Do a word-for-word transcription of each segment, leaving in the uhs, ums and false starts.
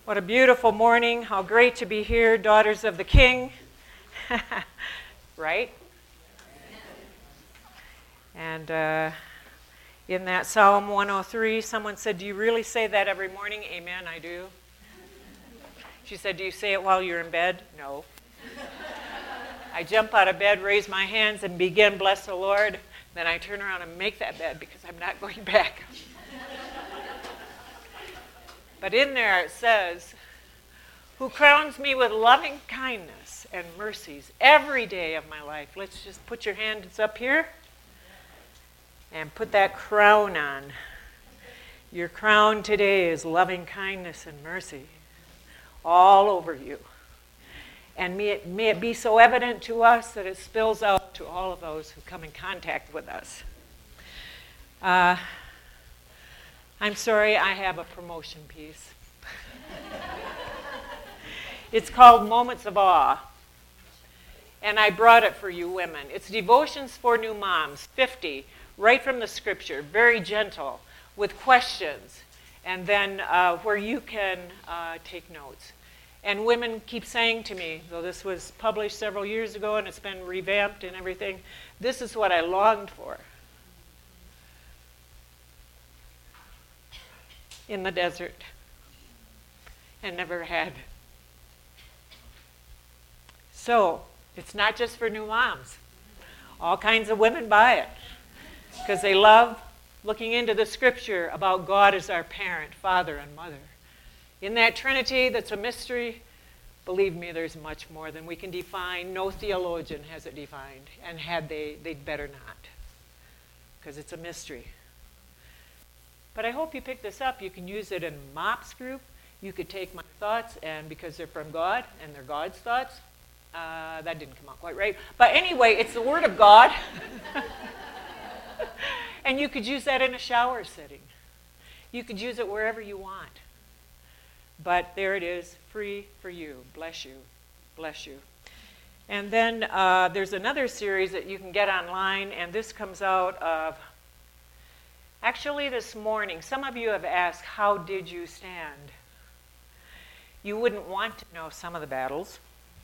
What a beautiful morning. How great to be here, daughters of the King. Right? And uh, in that Psalm one oh three, someone said, "Do you really say that every morning?" Amen, I do. She said, "Do you say it while you're in bed?" No. I jump out of bed, raise my hands, and begin, "Bless the Lord." Then I turn around and make that bed because I'm not going back. But in there it says, "Who crowns me with loving kindness and mercies every day of my life." Let's just put your hands up here and put that crown on. Your crown today is loving kindness and mercy all over you. And may it, may it be so evident to us that it spills out to all of those who come in contact with us. Uh, I'm sorry, I have a promotion piece. It's called Moments of Awe. And I brought it for you women. It's Devotions for New Moms, fifty, right from the scripture, very gentle, with questions, and then uh, where you can uh, take notes. And women keep saying to me, though this was published several years ago and it's been revamped and everything, this is what I longed for in the desert and never had. So, it's not just for new moms. All kinds of women buy it because they love looking into the scripture about God as our parent, father, and mother. In that Trinity that's a mystery, believe me, there's much more than we can define. No theologian has it defined, and had they, they'd better not, because it's a mystery. But I hope you pick this up. You can use it in MOPS group. You could take my thoughts, and because they're from God, and they're God's thoughts, uh, that didn't come out quite right. But anyway, it's the Word of God. And you could use that in a shower setting. You could use it wherever you want. But there it is, free for you. Bless you. Bless you. And then uh, there's another series that you can get online, and this comes out of, actually this morning, some of you have asked, how did you stand? You wouldn't want to know some of the battles,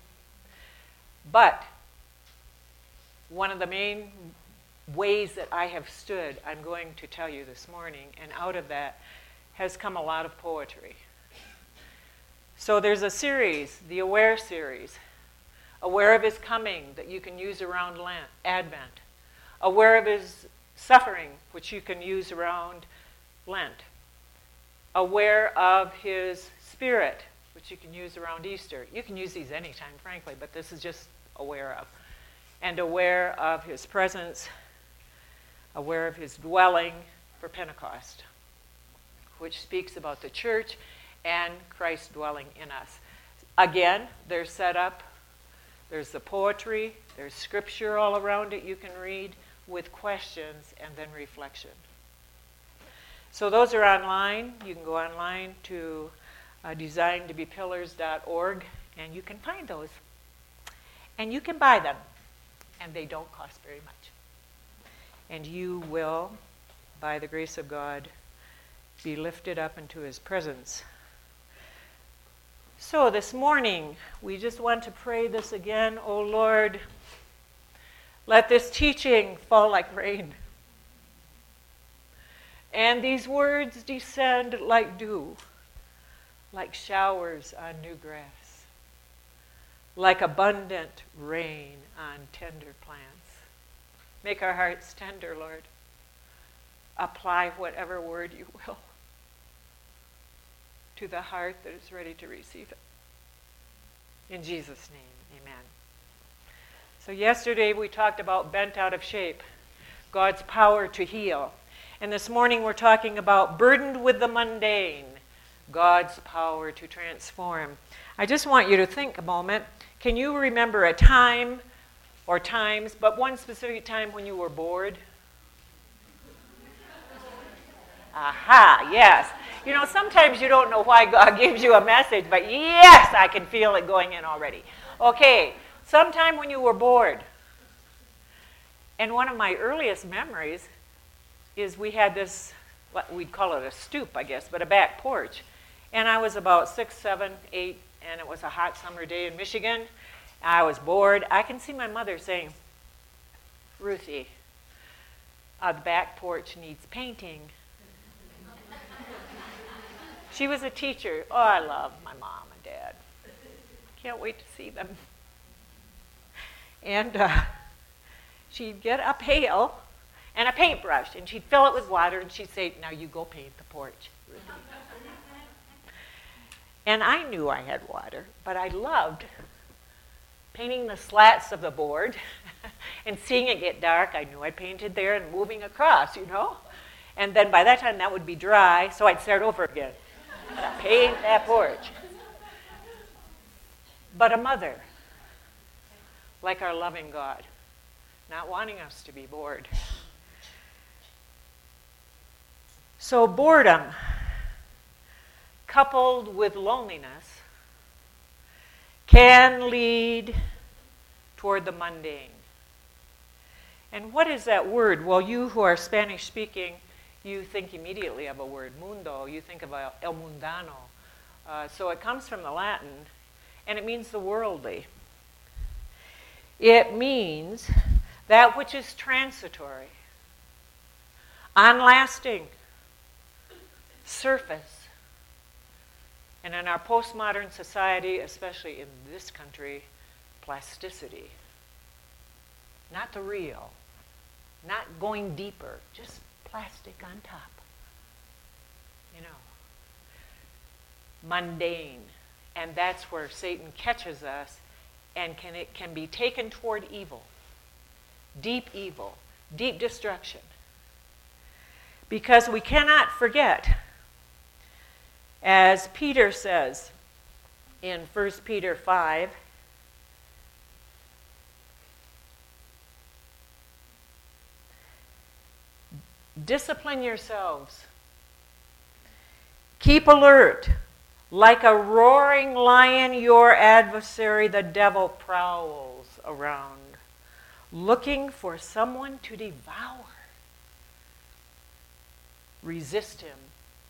but one of the main ways that I have stood, I'm going to tell you this morning, and out of that has come a lot of poetry. So there's a series, the Aware series, aware of his coming that you can use around Lent, Advent, aware of his suffering, which you can use around Lent, aware of his spirit, which you can use around Easter. You can use these anytime, frankly, but this is just aware of. And aware of his presence, aware of his dwelling for Pentecost, which speaks about the church and Christ dwelling in us. Again, they're set up. There's the poetry. There's scripture all around it you can read with questions and then reflection. So those are online. You can go online to uh, design to be pillars dot org and you can find those. And you can buy them. And they don't cost very much. And you will, by the grace of God, be lifted up into his presence. So this morning, we just want to pray this again. Oh Lord, let this teaching fall like rain. And these words descend like dew, like showers on new grass, like abundant rain on tender plants. Make our hearts tender, Lord. Apply whatever word you will to the heart that is ready to receive it. In Jesus' name, amen. So yesterday we talked about bent out of shape, God's power to heal. And this morning we're talking about burdened with the mundane, God's power to transform. I just want you to think a moment. Can you remember a time or times, but one specific time when you were bored? Aha, yes. You know, sometimes you don't know why God gives you a message, but yes, I can feel it going in already. Okay, sometime when you were bored. And one of my earliest memories is we had this, what we'd call it a stoop, I guess, but a back porch. And I was about six, seven, eight, and it was a hot summer day in Michigan. I was bored. I can see my mother saying, Ruthie, uh, the back porch needs painting. She was a teacher. Oh, I love my mom and dad. Can't wait to see them. And uh, she'd get a pail and a paintbrush, and she'd fill it with water, and she'd say, now you go paint the porch, Ruthie. And I knew I had water, but I loved painting the slats of the board and seeing it get dark. I knew I painted there and moving across, you know. And then by that time, that would be dry, so I'd start over again. Paint that porch. But a mother, like our loving God, not wanting us to be bored. So boredom, coupled with loneliness, can lead toward the mundane. And what is that word? Well, you who are Spanish speaking, you think immediately of a word, mundo. You think of a el mundano. Uh, so it comes from the Latin, and it means the worldly. It means that which is transitory, unlasting, surface. And in our postmodern society, especially in this country, plasticity. Not the real, not going deeper, just plastic on top. You know, mundane. And that's where Satan catches us, and can it can be taken toward evil, deep evil, deep destruction. Because we cannot forget, as Peter says in First Peter five, discipline yourselves. Keep alert. Like a roaring lion, your adversary, the devil, prowls around, looking for someone to devour. Resist him.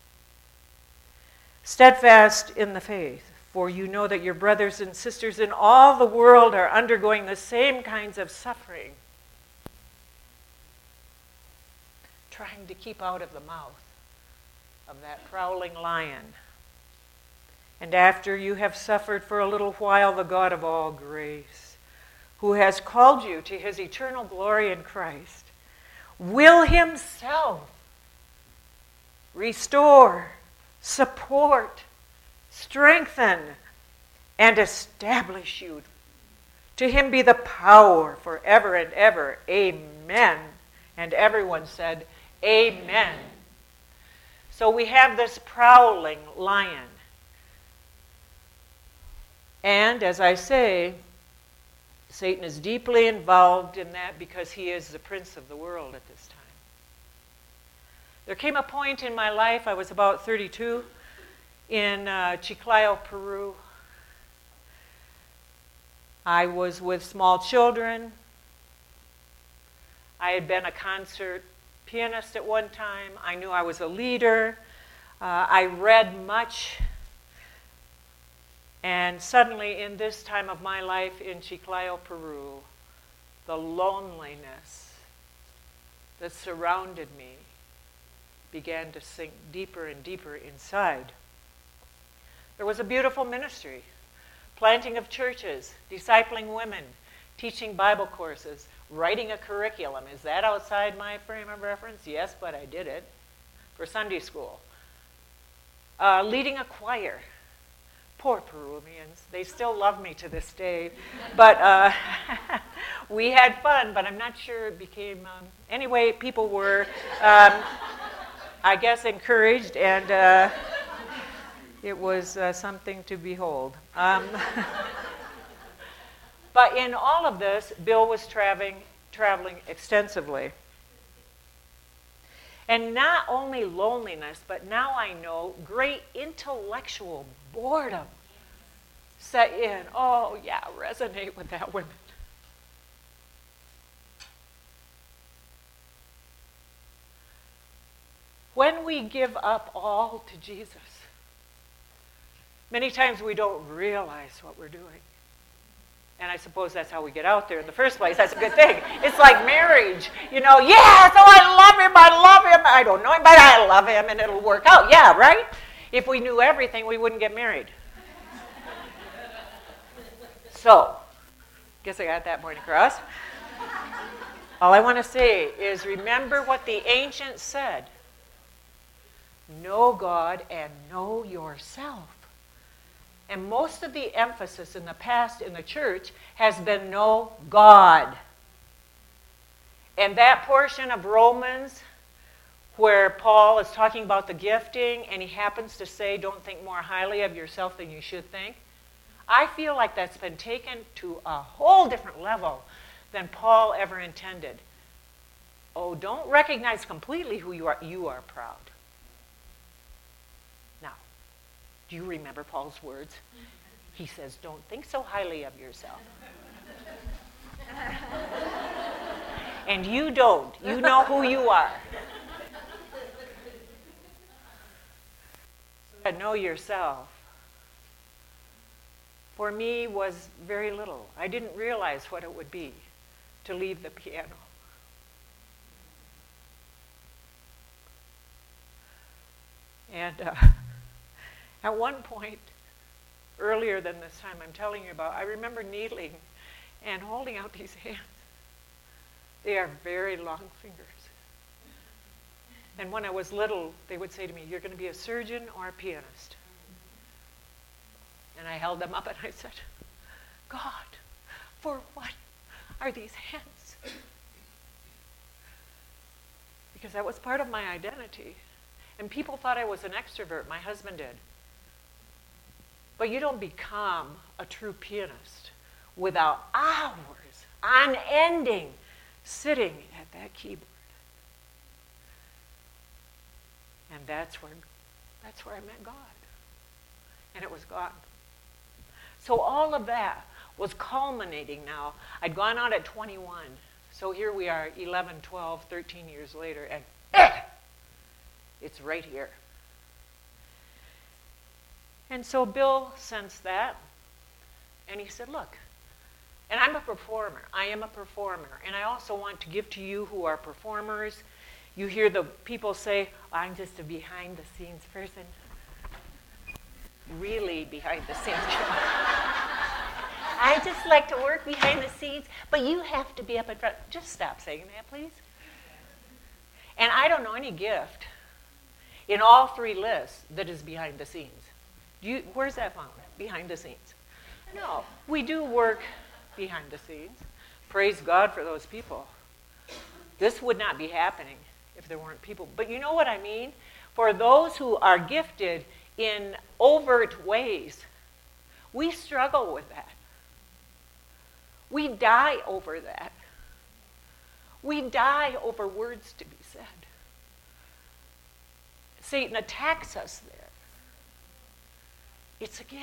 Steadfast in the faith, for you know that your brothers and sisters in all the world are undergoing the same kinds of suffering, trying to keep out of the mouth of that prowling lion. And after you have suffered for a little while, the God of all grace, who has called you to his eternal glory in Christ, will himself restore, support, strengthen, and establish you. To him be the power forever and ever. Amen. And everyone said, Amen. So we have this prowling lion. And as I say, Satan is deeply involved in that because he is the prince of the world at this time. There came a point in my life, I was about thirty-two, in uh, Chiclayo, Peru. I was with small children. I had been a concert pianist at one time. I knew I was a leader. Uh, I read much. And suddenly, in this time of my life in Chiclayo, Peru, the loneliness that surrounded me began to sink deeper and deeper inside. There was a beautiful ministry, planting of churches, discipling women, teaching Bible courses, writing a curriculum. Is that outside my frame of reference? Yes, but I did it for Sunday school. Uh, leading a choir. Poor Peruvians. They still love me to this day. But uh, we had fun, but I'm not sure it became... Um, anyway, people were, um, I guess, encouraged, and uh, it was uh, something to behold. Um, but in all of this, Bill was traveling, traveling extensively. And not only loneliness, but now I know great intellectual boredom set in. Oh, yeah, resonate with that women. When we give up all to Jesus, Many times we don't realize what we're doing. And I suppose that's how we get out there in the first place. That's a good thing. It's like marriage. You know, yes, oh, I love him, I love him. I don't know him, but I love him, and it'll work out. Yeah, right? If we knew everything, we wouldn't get married. So, guess I got that point across. All I want to say is remember what the ancients said. Know God and know yourself. And most of the emphasis in the past in the church has been know God. And that portion of Romans where Paul is talking about the gifting and he happens to say, don't think more highly of yourself than you should think, I feel like that's been taken to a whole different level than Paul ever intended. Oh, don't recognize completely who you are. You are proud. Now, do you remember Paul's words? He says, don't think so highly of yourself. And you don't. You know who you are. So know yourself, for me, was very little. I didn't realize what it would be to leave the piano. And uh, at one point, earlier than this time I'm telling you about, I remember kneeling and holding out these hands. They are very long fingers. And when I was little, they would say to me, you're going to be a surgeon or a pianist. And I held them up and I said, God, for what are these hands? Because that was part of my identity. And people thought I was an extrovert. My husband did. But you don't become a true pianist without hours, unending, sitting at that keyboard. And that's where, that's where I met God. And it was God. So all of that was culminating now. I'd gone out at twenty-one. So here we are, eleven, twelve, thirteen years later, and eh, it's right here. And so Bill sensed that, and he said, look, and I'm a performer. I am a performer. And I also want to give to you who are performers. You hear the people say, I'm just a behind-the-scenes person. Really behind the scenes. I just like to work behind the scenes, but you have to be up in front. Just stop saying that, please. And I don't know any gift in all three lists that is behind the scenes. Do you, where's that found? Behind the scenes. No, we do work behind the scenes. Praise God for those people. This would not be happening if there weren't people. But you know what I mean? For those who are gifted in overt ways, we struggle with that. We die over that. We die over words to be said. Satan attacks us there. It's a gift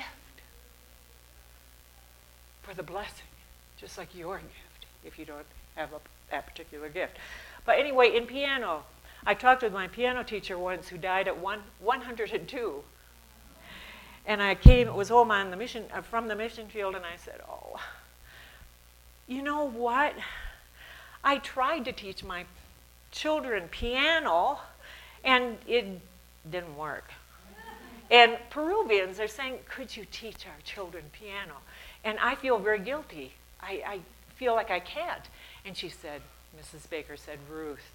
for the blessing, just like your gift, if you don't have a, that particular gift. But anyway, in piano, I talked with my piano teacher once who died at one, one hundred two. And I came, it was home on the mission, uh, from the mission field, and I said, oh, you know what? I tried to teach my children piano, and it didn't work. And Peruvians are saying, could you teach our children piano? And I feel very guilty. I, I feel like I can't. And she said, Missus Baker said, Ruth,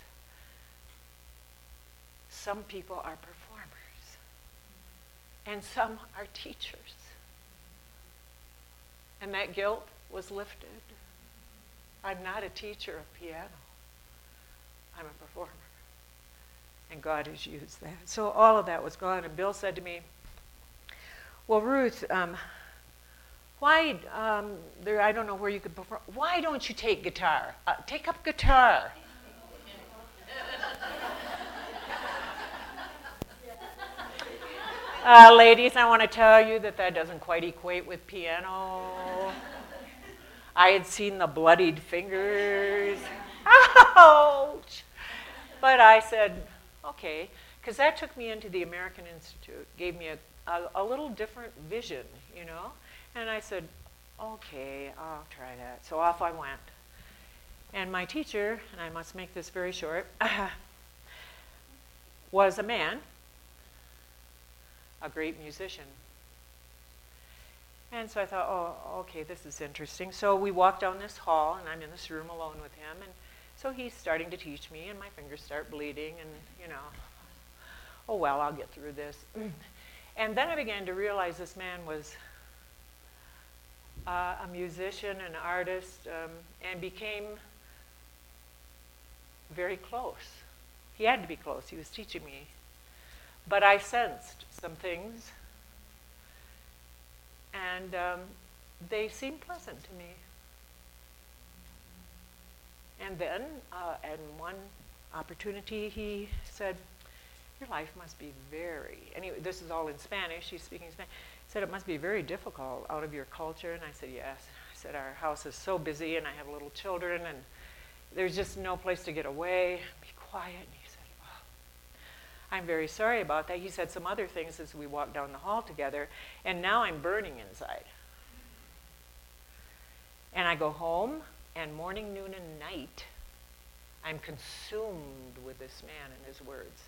some people are performers, and some are teachers. And that guilt was lifted. I'm not a teacher of piano. I'm a performer. And God has used that. So all of that was gone. And Bill said to me, well, Ruth, um, why, um, there, I don't know where you could perform. Why don't you take guitar? Uh, take up guitar. Uh, ladies, I want to tell you that that doesn't quite equate with piano. I had seen the bloodied fingers. Ouch! But I said, okay, because that took me into the American Institute, gave me a a, a little different vision, you know. And I said, okay, I'll try that. So off I went. And my teacher, and I must make this very short, was a man, a great musician. And so I thought, oh, okay, this is interesting. So we walked down this hall, and I'm in this room alone with him. And so he's starting to teach me, and my fingers start bleeding, and, you know, oh, well, I'll get through this. And then I began to realize this man was uh, a musician, an artist, um, and became very close. He had to be close. He was teaching me. But I sensed some things, and um, they seemed pleasant to me. And then, uh, at one opportunity, he said, your life must be very, anyway, this is all in Spanish, he's speaking Spanish. He said, it must be very difficult out of your culture. And I said, yes. I said, our house is so busy, and I have little children, and there's just no place to get away, be quiet. And he said, oh, I'm very sorry about that. He said some other things as we walked down the hall together, and now I'm burning inside. And I go home, and morning, noon, and night, I'm consumed with this man and his words.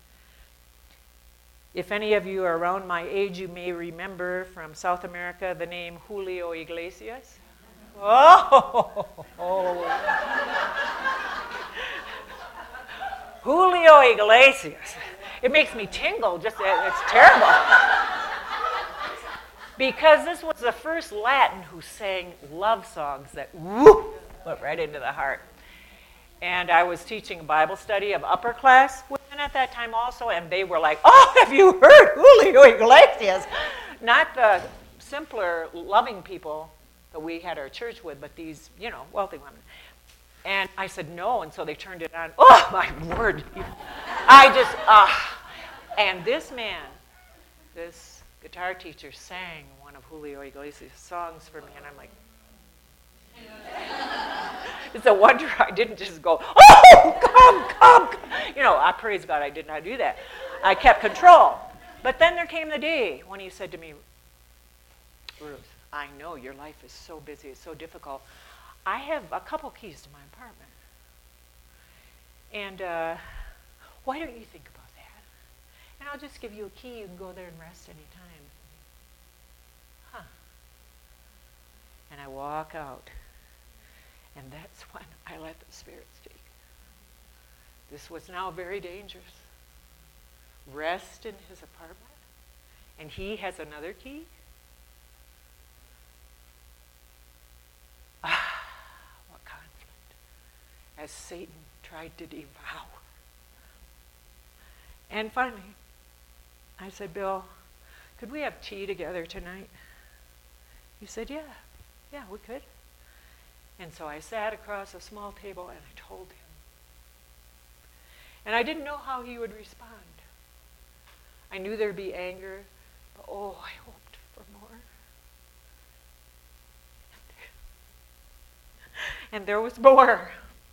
If any of you are around my age, you may remember from South America the name Julio Iglesias. Oh! Julio Iglesias. It makes me tingle. Just it's terrible. Because this was the first Latin who sang love songs that whoop, went right into the heart. And I was teaching a Bible study of upper class women at that time also, and they were like, oh, have you heard Julio Iglesias? Not the simpler, loving people that we had our church with, but these, you know, wealthy women. And I said no, and so they turned it on. Oh, my word. I just, ah. Uh, and this man, this guitar teacher, sang one of Julio Iglesias' songs for me, and I'm like, it's a wonder I didn't just go, oh, come, come, come. You know, I praise God I did not do that. I kept control. But then there came the day when he said to me, Ruth, I know your life is so busy, it's so difficult. I have a couple keys to my apartment. And uh, why don't you think about that? And I'll just give you a key. You can go there and rest any time. Huh. And I walk out. And that's when I let the Spirit speak. This was now very dangerous. Rest in his apartment. And he has another key. Ah, what conflict. As Satan tried to devour. And finally, I said, Bill, could we have tea together tonight? He said, yeah, yeah, we could. And so I sat across a small table and I told him. And I didn't know how he would respond. I knew there'd be anger, but oh, I hoped for more. And there was more.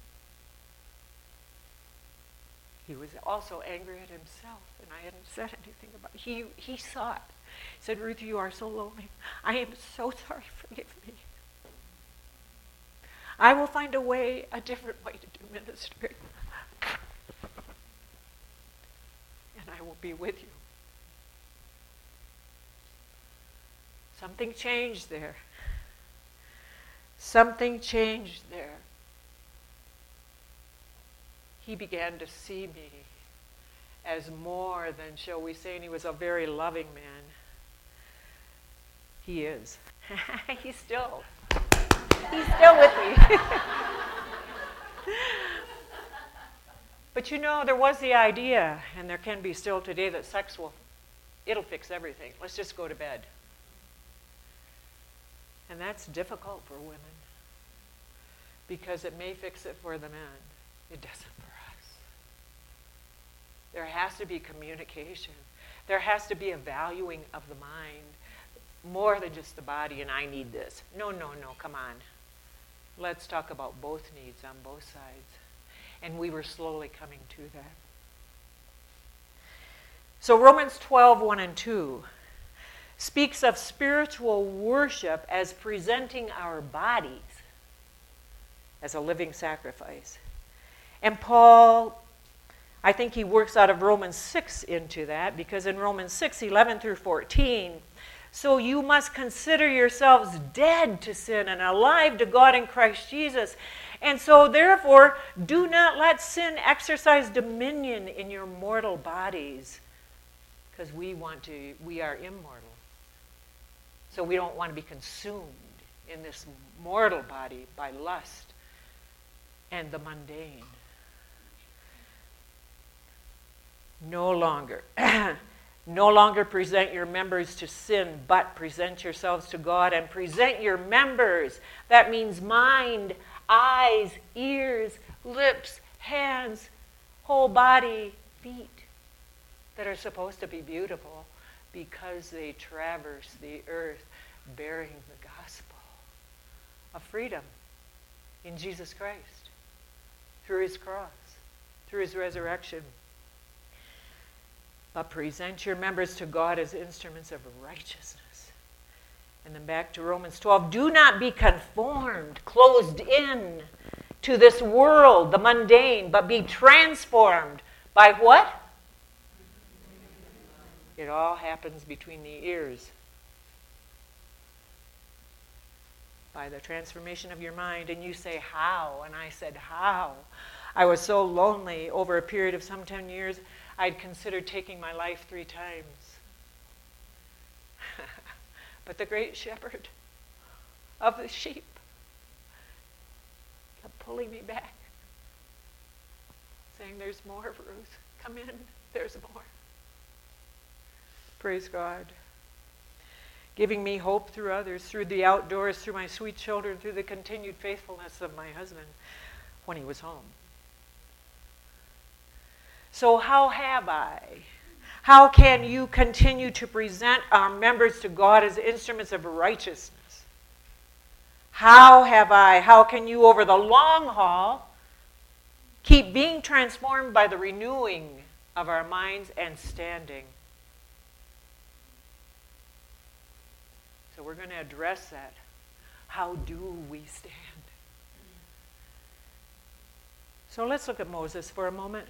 He was also angry at himself, and I hadn't said anything about it. He, he saw it. He said, Ruth, you are so lonely. I am so sorry. Forgive me. I will find a way, a different way to do ministry. And I will be with you. Something changed there. Something changed there. He began to see me as more than, shall we say, and he was a very loving man. He is. He's still, he's still with me. But you know, there was the idea, and there can be still today, that sex will, it'll fix everything. Let's just go to bed. And that's difficult for women, because it may fix it for the men. It doesn't for us. There has to be communication. There has to be a valuing of the mind, more than just the body, and I need this. No, no, no, come on. Let's talk about both needs on both sides. And we were slowly coming to that. So Romans twelve, one and two speaks of spiritual worship as presenting our bodies as a living sacrifice. And Paul, I think he works out of Romans six into that, because in Romans six, eleven through fourteen, so you must consider yourselves dead to sin and alive to God in Christ Jesus. And so therefore, do not let sin exercise dominion in your mortal bodies, because we want to, we are immortal. So we don't want to be consumed in this mortal body by lust and the mundane. No longer. No longer present your members to sin, but present yourselves to God, and present your members. That means mind, eyes, ears, lips, hands, whole body, feet, that are supposed to be beautiful because they traverse the earth bearing the gospel of freedom in Jesus Christ, through his cross, through his resurrection. But present your members to God as instruments of righteousness. And then back to Romans twelve. Do not be conformed, closed in to this world, the mundane, but be transformed by what? It all happens between the ears. By the transformation of your mind. And you say, how? And I said, how? I was so lonely over a period of some ten years. I'd considered taking my life three times. But the great shepherd of the sheep kept pulling me back, saying, there's more, Ruth. Come in. There's more. Praise God. Giving me hope through others, through the outdoors, through my sweet children, through the continued faithfulness of my husband when he was home. So how have I? How can you continue to present our members to God as instruments of righteousness? How have I? How can you, over the long haul, keep being transformed by the renewing of our minds and standing? So we're going to address that. How do we stand? So let's look at Moses for a moment.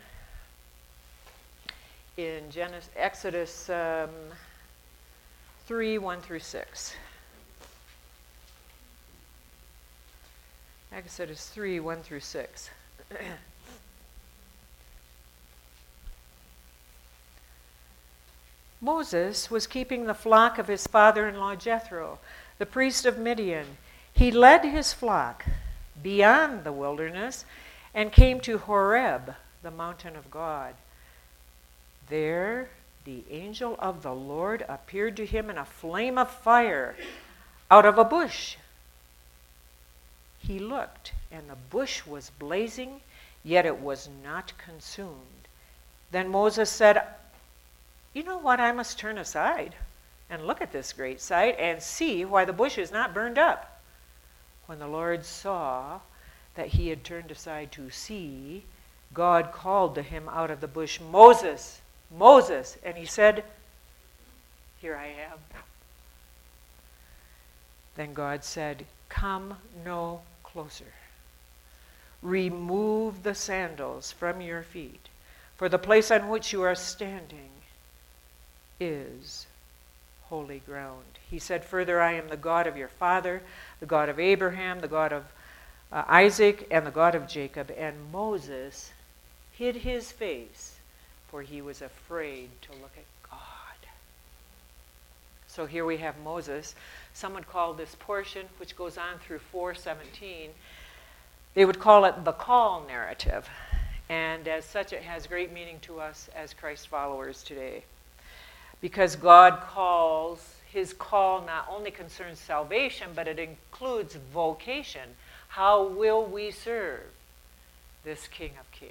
In Genesis, Exodus um, three, one through six. Exodus three, one through six. Moses was keeping the flock of his father-in-law Jethro, the priest of Midian. He led his flock beyond the wilderness and came to Horeb, the mountain of God. There the angel of the Lord appeared to him in a flame of fire out of a bush. He looked, and the bush was blazing, yet it was not consumed. Then Moses said, you know what, I must turn aside and look at this great sight and see why the bush is not burned up. When the Lord saw that he had turned aside to see, God called to him out of the bush, Moses, Moses, and he said, here I am. Then God said, come no closer. Remove the sandals from your feet, for the place on which you are standing is holy ground. He said further, I am the God of your father, the God of Abraham, the God of uh, Isaac, and the God of Jacob. And Moses hid his face, for he was afraid to look at God. So here we have Moses. Some would call this portion, which goes on through four seventeen, they would call it the call narrative. And as such, it has great meaning to us as Christ followers today. Because God calls, his call not only concerns salvation, but it includes vocation. How will we serve this King of Kings?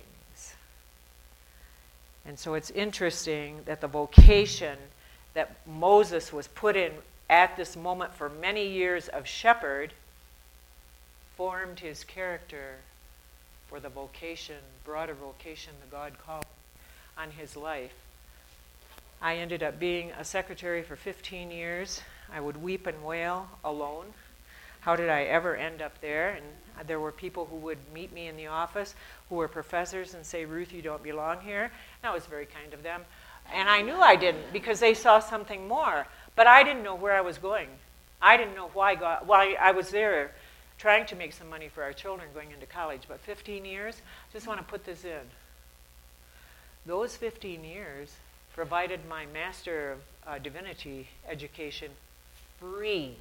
And so it's interesting that the vocation that Moses was put in at this moment for many years of shepherd formed his character for the vocation, broader vocation that God called on his life I ended up being a secretary for fifteen years. I would weep and wail alone. How did I ever end up there? And there were people who would meet me in the office who were professors and say, Ruth, you don't belong here. And that was very kind of them. And I knew I didn't because they saw something more. But I didn't know where I was going. I didn't know why God, why I was there trying to make some money for our children going into college. But fifteen years, just want to put this in. Those fifteen years provided my Master of uh, Divinity education free.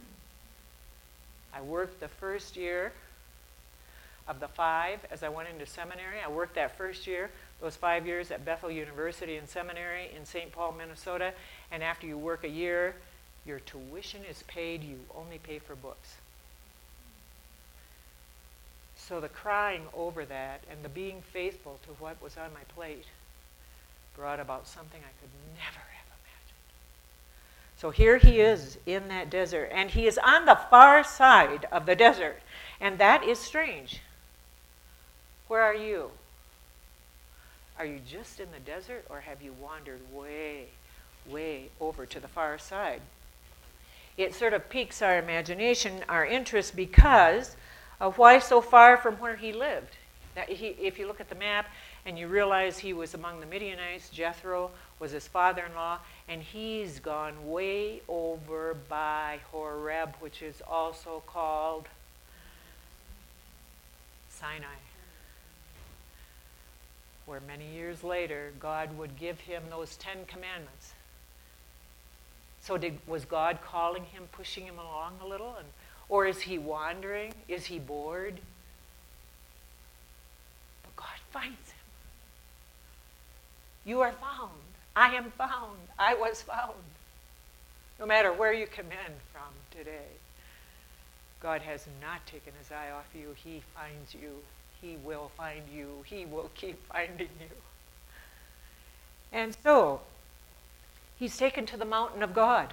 I worked the first year of the five as I went into seminary. I worked that first year, those five years at Bethel University and Seminary in Saint Paul, Minnesota. And after you work a year, your tuition is paid. You only pay for books. So the crying over that and the being faithful to what was on my plate brought about something I could never have imagined. So here he is in that desert, and he is on the far side of the desert, and that is strange. Where are you? Are you just in the desert, or have you wandered way, way over to the far side? It sort of piques our imagination, our interest, because of why so far from where he lived. That he, if you look at the map and you realize he was among the Midianites, Jethro was his father-in-law, and he's gone way over by Horeb, which is also called Sinai, where many years later God would give him those Ten Commandments. So did, was God calling him, pushing him along a little? And, or is he wandering? Is he bored? But God finds him. You are found. I am found. I was found. No matter where you come in from today, God has not taken his eye off you. He finds you. He will find you. He will keep finding you. And so, he's taken to the mountain of God.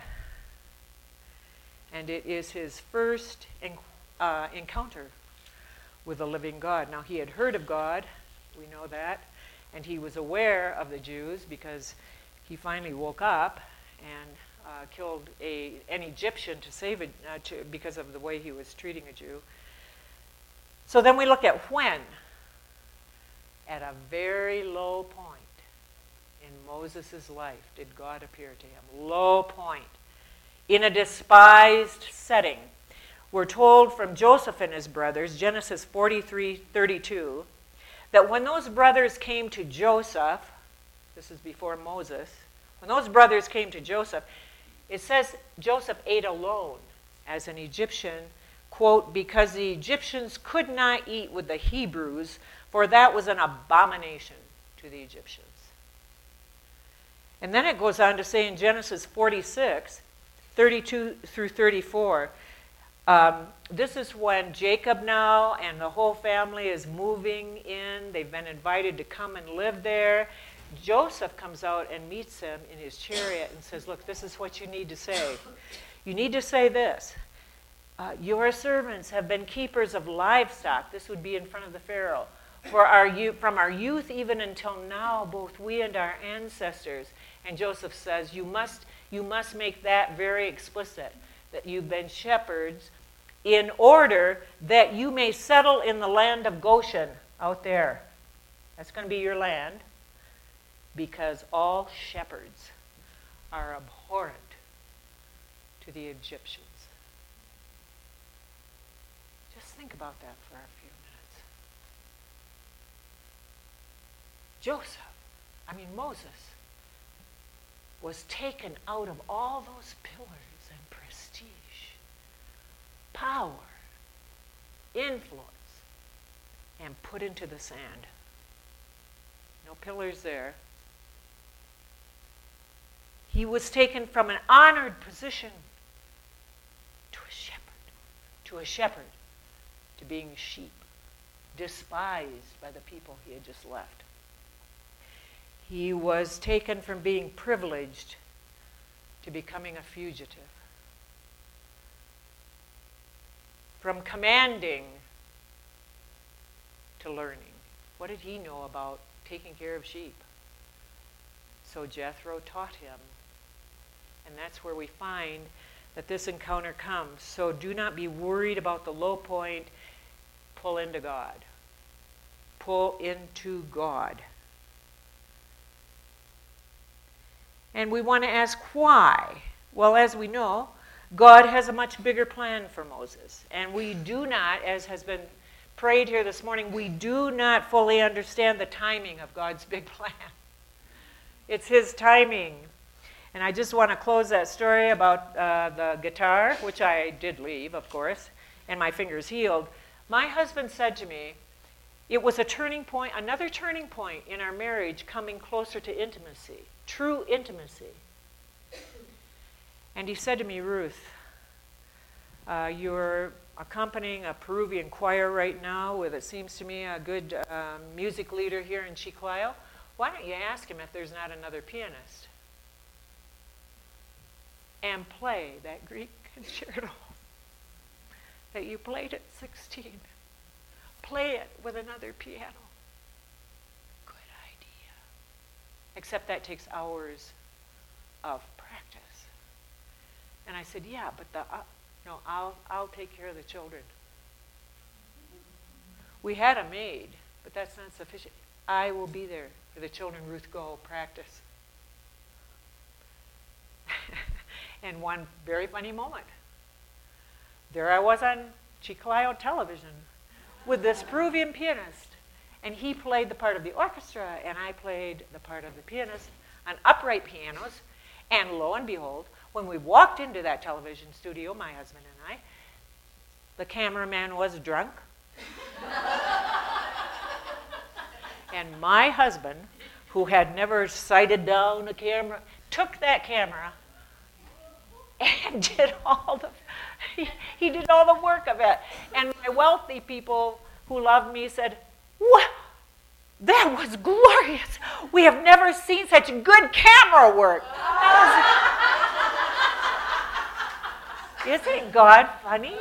And it is his first uh, encounter with the living God. Now, he had heard of God. We know that. And he was aware of the Jews because he finally woke up and uh, killed a, an Egyptian to save it uh, to, because of the way he was treating a Jew. So then we look at when. At a very low point in Moses' life did God appear to him. Low point. In a despised setting. We're told from Joseph and his brothers, Genesis forty-three thirty-two, that when those brothers came to Joseph, this is before Moses, when those brothers came to Joseph, it says Joseph ate alone as an Egyptian, quote, because the Egyptians could not eat with the Hebrews, for that was an abomination to the Egyptians. And then it goes on to say in Genesis forty-six, thirty-two through thirty-four, um, this is when Jacob now and the whole family is moving in. They've been invited to come and live there. Joseph comes out and meets them in his chariot and says, look, this is what you need to say. You need to say this. Uh, your servants have been keepers of livestock. This would be in front of the Pharaoh. For our youth, from our youth even until now, both we and our ancestors. And Joseph says, you must, you must make that very explicit, that you've been shepherds in order that you may settle in the land of Goshen out there. That's going to be your land, because all shepherds are abhorrent to the Egyptians. Just think about that for a few minutes. Joseph, I mean Moses, was taken out of all those pillars and prestige, power, influence, and put into the sand. No pillars there. He was taken from an honored position to a shepherd, to a shepherd, to being sheep, despised by the people he had just left. He was taken from being privileged to becoming a fugitive. From commanding to learning. What did he know about taking care of sheep? so Jethro taught him. And that's where we find that this encounter comes. So do not be worried about the low point. Pull into God. Pull into God. And we want to ask why. Well, as we know, God has a much bigger plan for Moses. And we do not, as has been prayed here this morning, we do not fully understand the timing of God's big plan. It's his timing. And I just want to close that story about uh, the guitar, which I did leave, of course, and my fingers healed. My husband said to me, it was a turning point, another turning point in our marriage, coming closer to intimacy, true intimacy. And he said to me, Ruth, uh, you're accompanying a Peruvian choir right now with, it seems to me, a good uh, music leader here in Chiclayo. Why don't you ask him if there's not another pianist? And play that Greek concerto that you played at sixteen. Play it with another piano. Good idea. Except that takes hours of practice. And I said, yeah, but the uh, no, I'll I'll take care of the children. We had a maid, but that's not sufficient. I will be there for the children. Ruth, go practice. And one very funny moment. There I was on Chiclayo television with this Peruvian pianist, and he played the part of the orchestra, and I played the part of the pianist on upright pianos. And lo and behold, when we walked into that television studio, my husband and I, the cameraman was drunk. And my husband, who had never sighted down a camera, took that camera and did all the he, he did all the work of it. And my wealthy people who loved me said, "What? That was glorious. We have never seen such good camera work." Was, isn't God funny?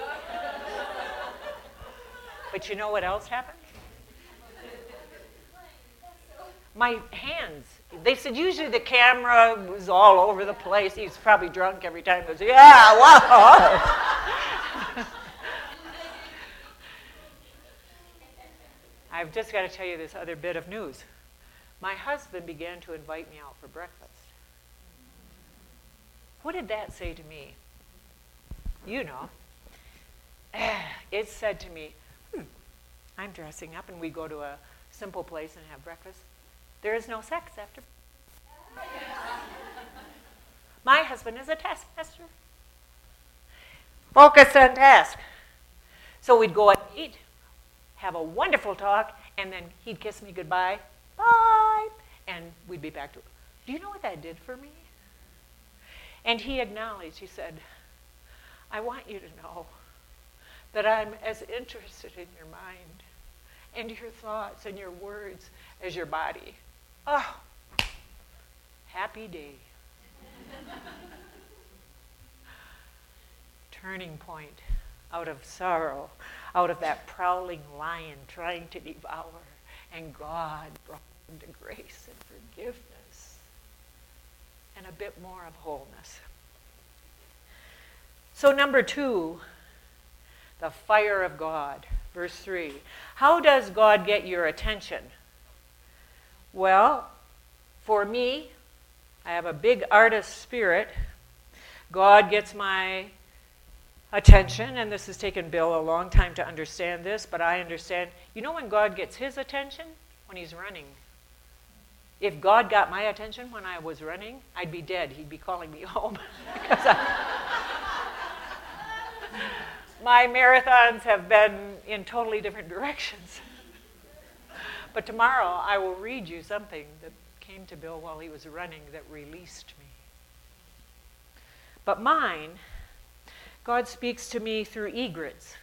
But you know what else happened? My hands. They said usually the camera was all over the place. He was probably drunk every time. He goes, yeah, wow. I've just got to tell you this other bit of news. My husband began to invite me out for breakfast. What did that say to me? You know. It said to me, hmm, I'm dressing up and we go to a simple place and have breakfast. There is no sex after. My husband is a taskmaster. Focused on task. So we'd go out and eat, have a wonderful talk, and then he'd kiss me goodbye. Bye. And we'd be back to it. Do you know what that did for me? And he acknowledged, he said, I want you to know that I'm as interested in your mind and your thoughts and your words as your body. Oh, happy day. Turning point out of sorrow, out of that prowling lion trying to devour, and God brought him to grace and forgiveness and a bit more of wholeness. So number two, the fire of God. Verse three. How does God get your attention? Well, for me, I have a big artist spirit. God gets my attention, and this has taken Bill a long time to understand this, but I understand. You know when God gets his attention? When he's running. If God got my attention when I was running, I'd be dead. He'd be calling me home. Because I, my marathons have been in totally different directions. But tomorrow I will read you something that came to Bill while he was running that released me. But mine, God speaks to me through egrets.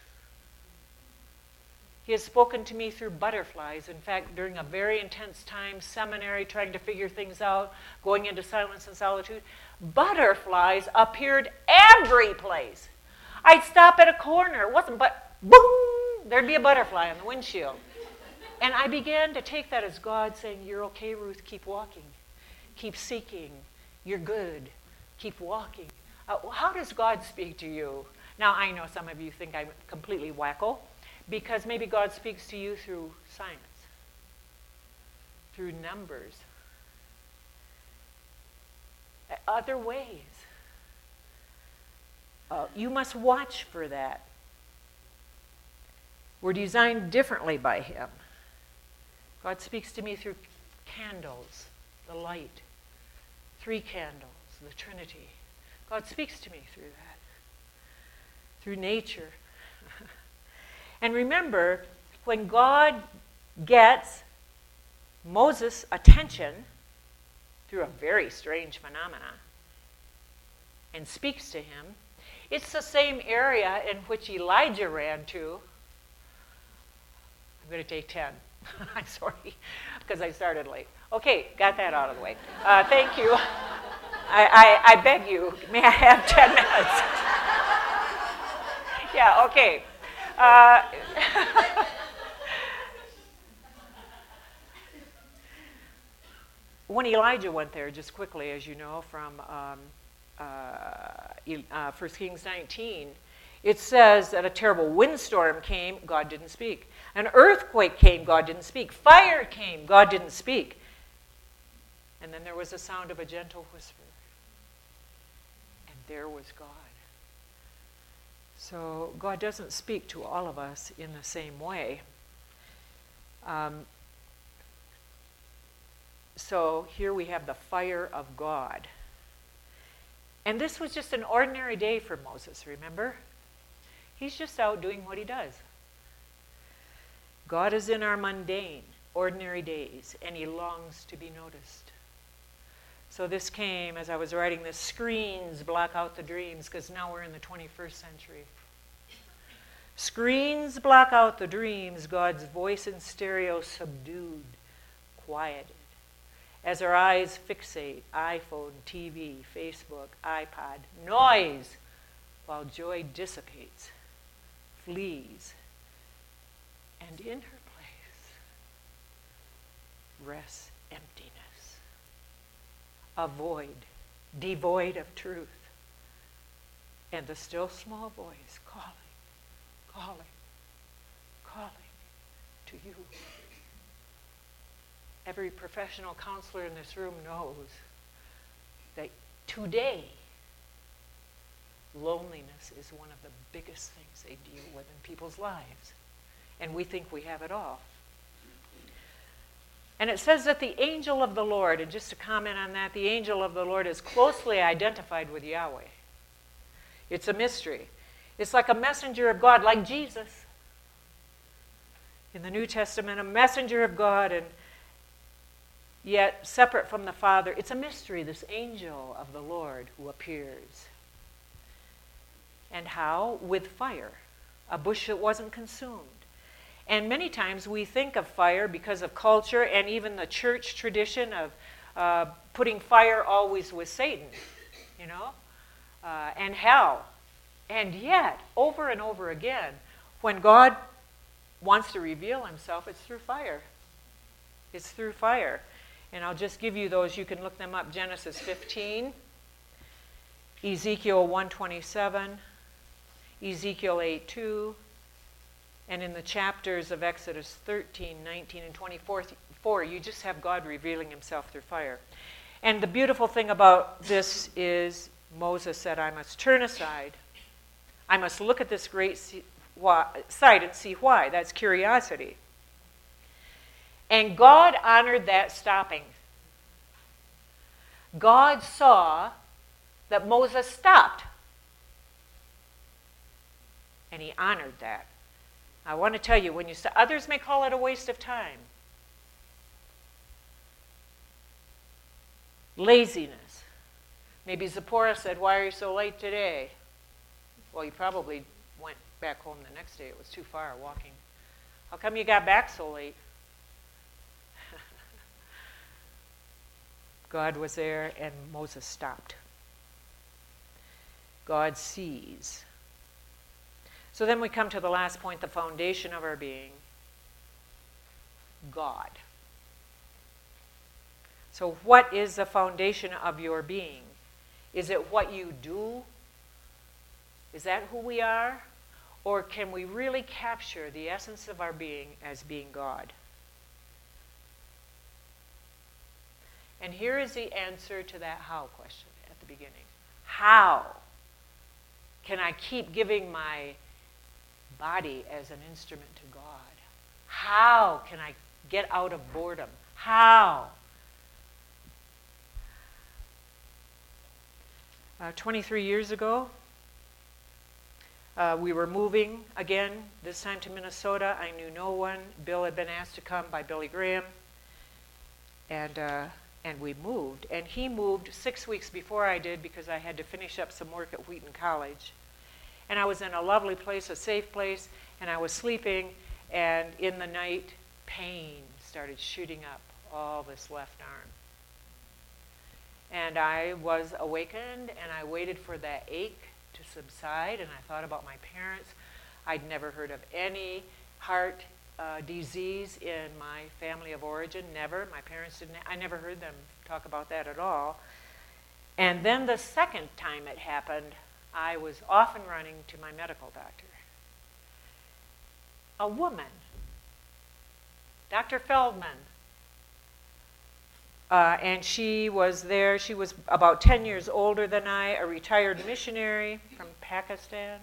He has spoken to me through butterflies. In fact, during a very intense time, seminary, trying to figure things out, going into silence and solitude, butterflies appeared every place. I'd stop at a corner, it wasn't but boom, there'd be a butterfly on the windshield. And I began to take that as God saying, you're okay, Ruth, keep walking. Keep seeking. You're good. Keep walking. Uh, how does God speak to you? Now, I know some of you think I'm completely wacko, because maybe God speaks to you through science, through numbers, other ways. Uh, you must watch for that. We're designed differently by Him. God speaks to me through candles, the light, three candles, the Trinity. God speaks to me through that, through nature. And remember, when God gets Moses' attention through a very strange phenomena and speaks to him, it's the same area in which Elijah ran to. I'm going to take ten. I'm sorry, because I started late. Okay, got that out of the way. Uh, thank you. I, I, I beg you, may I have ten minutes? Yeah, okay. Uh, when Elijah went there, just quickly, as you know, from um, uh, uh, First Kings nineteen, it says that a terrible windstorm came, God didn't speak. An earthquake came, God didn't speak. Fire came, God didn't speak. And then there was a sound of a gentle whisper. And there was God. So God doesn't speak to all of us in the same way. Um, so here we have the fire of God. And this was just an ordinary day for Moses, remember? He's just out doing what he does. God is in our mundane, ordinary days, and he longs to be noticed. So this came as I was writing this, screens block out the dreams, because now we're in the twenty-first century. Screens block out the dreams, God's voice in stereo subdued, quieted. As our eyes fixate, iPhone, T V, Facebook, iPod, noise, while joy dissipates, flees, and in her place rests emptiness. A void, devoid of truth. And the still small voice calling, calling, calling to you. Every professional counselor in this room knows that today, loneliness is one of the biggest things they deal with in people's lives. And we think we have it all. And it says that the angel of the Lord, and just to comment on that, the angel of the Lord is closely identified with Yahweh. It's a mystery. It's like a messenger of God, like Jesus. In the New Testament, a messenger of God, and yet separate from the Father. It's a mystery, this angel of the Lord who appears. And how? With fire, a bush that wasn't consumed. And many times we think of fire because of culture and even the church tradition of uh, putting fire always with Satan, you know, uh, and hell. And yet, over and over again, when God wants to reveal himself, it's through fire. It's through fire. And I'll just give you those. You can look them up. Genesis fifteen, Ezekiel one twenty-seven, Ezekiel eight two, and in the chapters of Exodus thirteen, nineteen, and twenty-four, you just have God revealing himself through fire. And the beautiful thing about this is Moses said, I must turn aside. I must look at this great sight and see why. That's curiosity. And God honored that stopping. God saw that Moses stopped. And he honored that. I want to tell you, when you st- others may call it a waste of time. Laziness. Maybe Zipporah said, why are you so late today? Well, you probably went back home the next day. It was too far walking. How come you got back so late? God was there and Moses stopped. God sees. So then we come to the last point, the foundation of our being, God. So So what is the foundation of your being? Is it what you do? Is that who we are? Or can we really capture the essence of our being as being God? And here is the answer to that how question at the beginning. How can I keep giving my body as an instrument to God? How can I get out of boredom? How? Uh, twenty-three years ago, uh, we were moving again, this time to Minnesota. I knew no one. Bill had been asked to come by Billy Graham. And, uh, and we moved. And he moved six weeks before I did because I had to finish up some work at Wheaton College. And I was in a lovely place, a safe place, and I was sleeping, and in the night, pain started shooting up all this left arm. And I was awakened, and I waited for that ache to subside, and I thought about my parents. I'd never heard of any heart uh, disease in my family of origin, never. My parents didn't, I never heard them talk about that at all. And then the second time it happened, I was off and running to my medical doctor. A woman, Doctor Feldman, uh, and she was there. She was about ten years older than I, a retired missionary from Pakistan.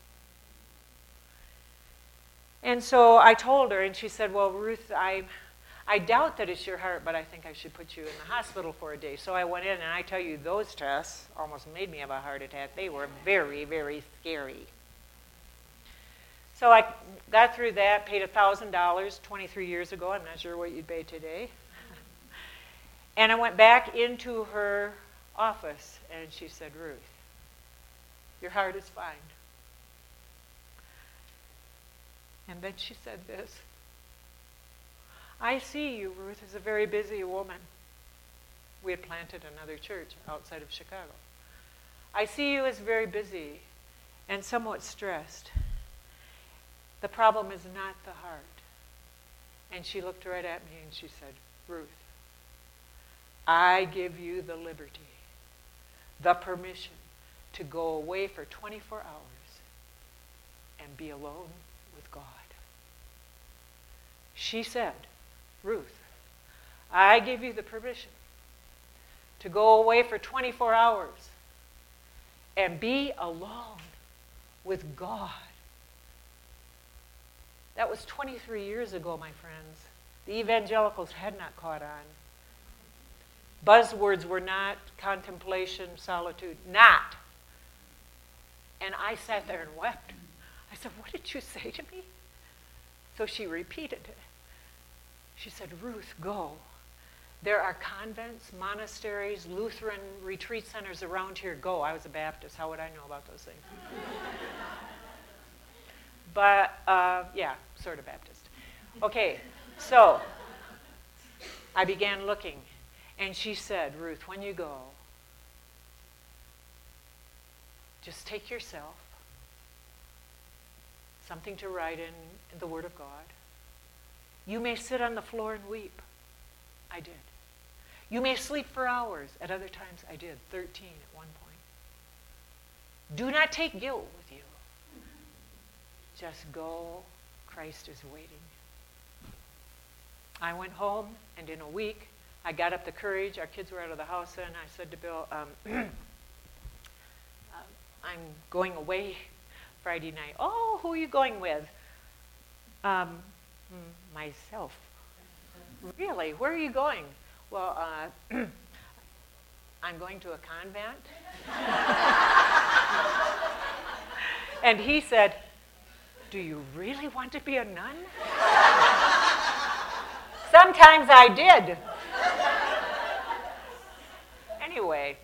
And so I told her, and she said, well, Ruth, I, I doubt that it's your heart, but I think I should put you in the hospital for a day. So I went in, and I tell you, those tests almost made me have a heart attack. They were very, very scary. So I got through that, paid one thousand dollars twenty-three years ago. I'm not sure what you'd pay today. And I went back into her office, and she said, Ruth, your heart is fine. And then she said this, I see you, Ruth, as a very busy woman. We had planted another church outside of Chicago. I see you as very busy and somewhat stressed. The problem is not the heart. And she looked right at me and she said, Ruth, I give you the liberty, the permission to go away for twenty-four hours and be alone with God. She said, Ruth, I give you the permission to go away for twenty-four hours and be alone with God. That was twenty-three years ago, my friends. The evangelicals had not caught on. Buzzwords were not contemplation, solitude, not. And I sat there and wept. I said, what did you say to me? So she repeated it. She said, Ruth, go. There are convents, monasteries, Lutheran retreat centers around here. Go. I was a Baptist. How would I know about those things? But, uh, yeah, sort of Baptist. Okay, so I began looking. And she said, Ruth, when you go, just take yourself, something to write in, in the Word of God. You may sit on the floor and weep. I did. You may sleep for hours. At other times, I did, thirteen at one point. Do not take guilt with you. Just go. Christ is waiting. I went home, and in a week, I got up the courage. Our kids were out of the house, and I said to Bill, um, uh, I'm going away Friday night. Oh, who are you going with? Um, myself. Really? Where are you going? Well, uh, I'm going to a convent. And he said, do you really want to be a nun? Sometimes I did. Anyway,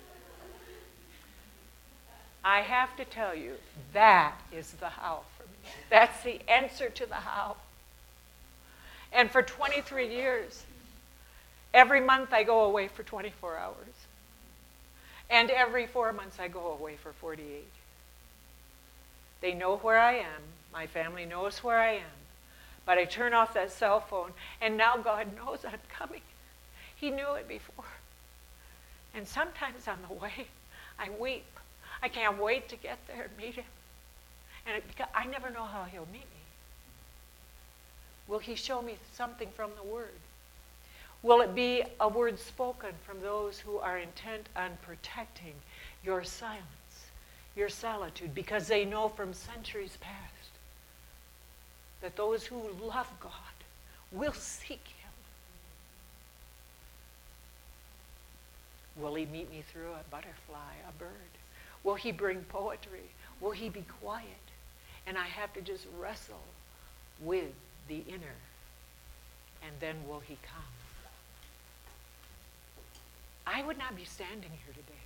I have to tell you, that is the how for me. That's the answer to the how. And for twenty-three years, every month I go away for twenty-four hours. And every four months I go away for forty-eight. They know where I am. My family knows where I am. But I turn off that cell phone, and now God knows I'm coming. He knew it before. And sometimes on the way, I weep. I can't wait to get there and meet him. And it, because I never know how he'll meet me. Will he show me something from the Word? Will it be a word spoken from those who are intent on protecting your silence, your solitude, because they know from centuries past that those who love God will seek him? Will he meet me through a butterfly, a bird? Will he bring poetry? Will he be quiet? And I have to just wrestle with the inner. And then will he come? I would not be standing here today.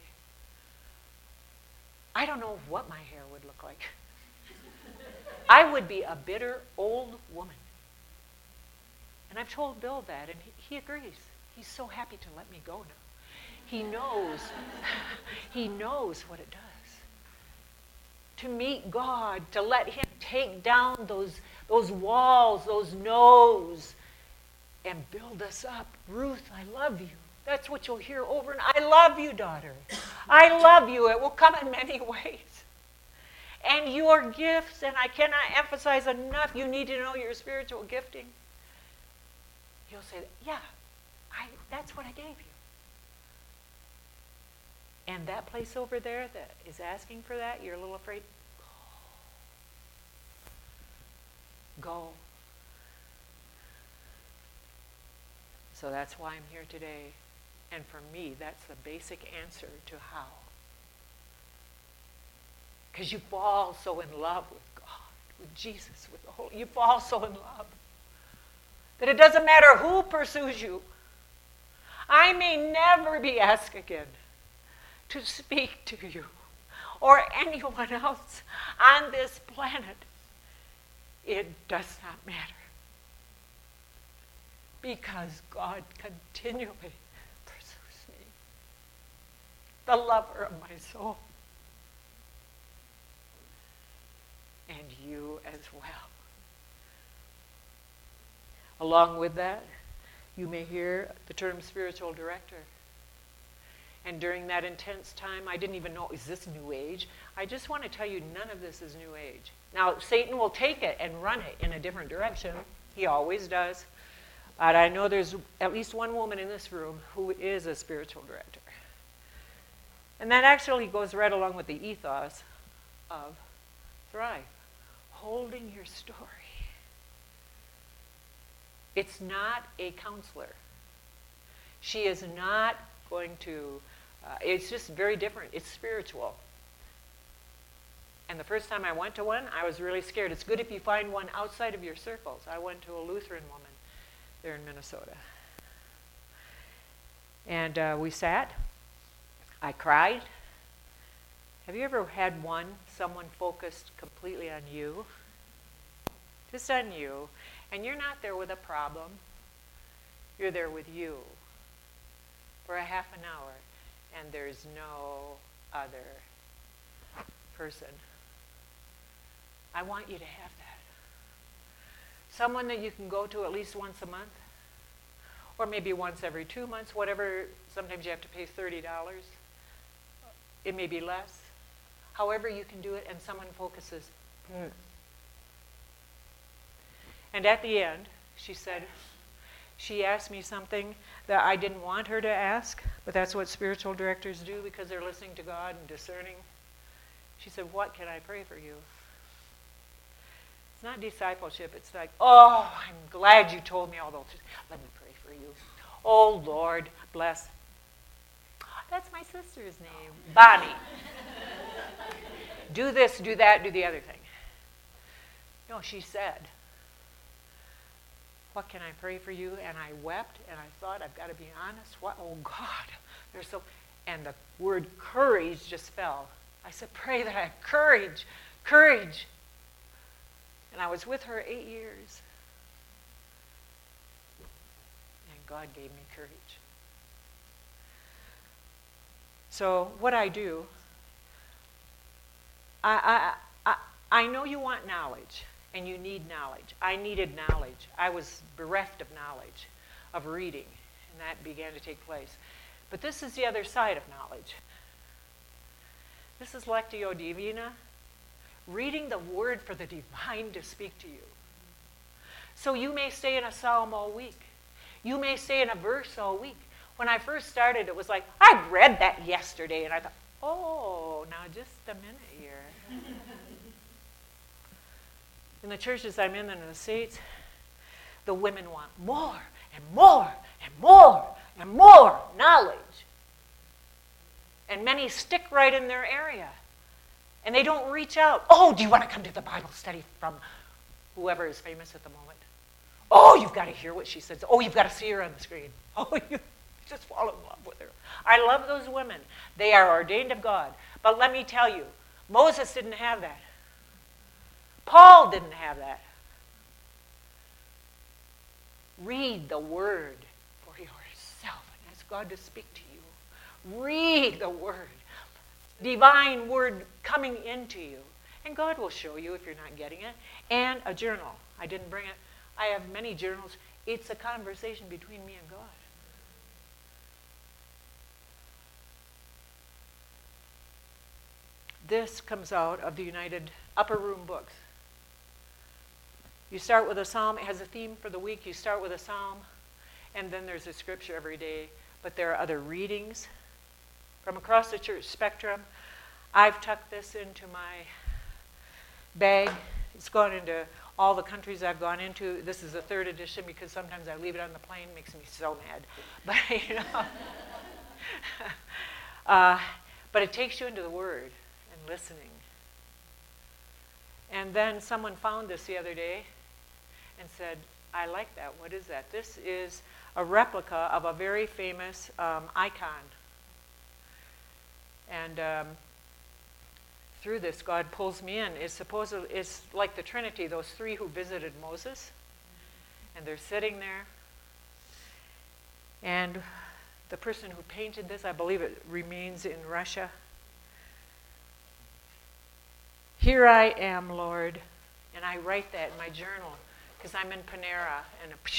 I don't know what my hair would look like. I would be a bitter old woman. And I've told Bill that, and he, he agrees. He's so happy to let me go now. He knows, he knows what it does. To meet God, to let him take down those, those walls, those no's, and build us up. Ruth, I love you. That's what you'll hear over and I love you, daughter. I love you. It will come in many ways. And your gifts, and I cannot emphasize enough, you need to know your spiritual gifting. You'll say, yeah, I, that's what I gave you. And that place over there that is asking for that, you're a little afraid, go. Go. So that's why I'm here today. And for me, that's the basic answer to how. Because you fall so in love with God, with Jesus, with the Holy. You fall so in love that it doesn't matter who pursues you. I may never be asked again to speak to you or anyone else on this planet. It does not matter. Because God continually pursues me, the lover of my soul, and you as well. Along with that, you may hear the term spiritual director. And during that intense time, I didn't even know, is this New Age? I just want to tell you, none of this is New Age. Now, Satan will take it and run it in a different direction. He always does. But I know there's at least one woman in this room who is a spiritual director. And that actually goes right along with the ethos of Thrive. Holding your story. It's not a counselor. She is not going to, uh, it's just very different. It's spiritual. And the first time I went to one, I was really scared. It's good if you find one outside of your circles. I went to a Lutheran woman there in Minnesota. And uh, we sat. I cried. Have you ever had one, someone focused completely on you? Just on you. And you're not there with a problem. You're there with you for a half an hour. And there's no other person. I want you to have that. Someone that you can go to at least once a month. Or maybe once every two months, whatever. Sometimes you have to pay thirty dollars. It may be less. However you can do it, and someone focuses. Mm. And at the end, she said, she asked me something that I didn't want her to ask, but that's what spiritual directors do because they're listening to God and discerning. She said, what can I pray for you? It's not discipleship. It's like, oh, I'm glad you told me all those things. Let me pray for you. Oh, Lord, bless. That's my sister's name, Bonnie. Do this, do that, do the other thing. No, she said, what can I pray for you? And I wept, and I thought, I've got to be honest. What? Oh, God. There's so, and the word courage just fell. I said, pray that I have courage, courage. And I was with her eight years. And God gave me courage. So what I do, I, I, I, I know you want knowledge, and you need knowledge. I needed knowledge. I was bereft of knowledge, of reading. And that began to take place. But this is the other side of knowledge. This is Lectio Divina, reading the word for the divine to speak to you. So you may stay in a psalm all week. You may stay in a verse all week. When I first started, it was like, I read that yesterday, and I thought, oh, now just a minute here. In the churches I'm in in the States, the women want more and more and more and more knowledge. And many stick right in their area. And they don't reach out. Oh, do you want to come to the Bible study from whoever is famous at the moment? Oh, you've got to hear what she says. Oh, you've got to see her on the screen. Oh, you just fall in love with her. I love those women. They are ordained of God. But let me tell you, Moses didn't have that. Paul didn't have that. Read the word for yourself and ask God to speak to you. Read the word. Divine word coming into you. And God will show you if you're not getting it. And a journal. I didn't bring it. I have many journals. It's a conversation between me and God. This comes out of the United Upper Room books. You start with a psalm. It has a theme for the week. You start with a psalm, and then there's a scripture every day. But there are other readings from across the church spectrum. I've tucked this into my bag. It's gone into all the countries I've gone into. This is the third edition because sometimes I leave it on the plane. It makes me so mad. But, you know. uh, but it takes you into the Word and listening. And then someone found this the other day and said, I like that. What is that? This is a replica of a very famous um, icon. And um, through this, God pulls me in. It's supposedly, it's like the Trinity, those three who visited Moses. And they're sitting there. And the person who painted this, I believe it remains in Russia. Here I am, Lord. And I write that in my journal because I'm in Panera. And a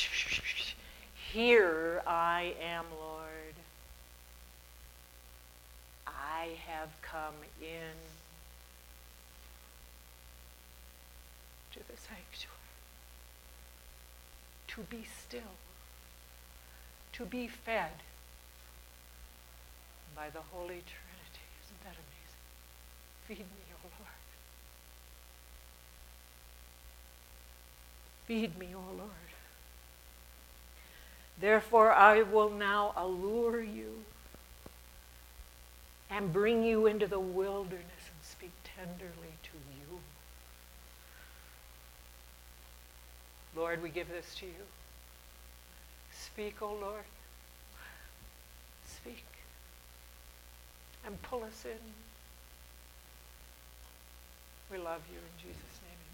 here I am, Lord. I have come in to the sanctuary to be still, to be fed by the Holy Trinity. Isn't that amazing? Feed me, O Lord. Feed me, O Lord. Therefore, I will now allure you and bring you into the wilderness and speak tenderly to you. Lord, we give this to you. Speak, O Lord. Speak. And pull us in. We love you in Jesus' name.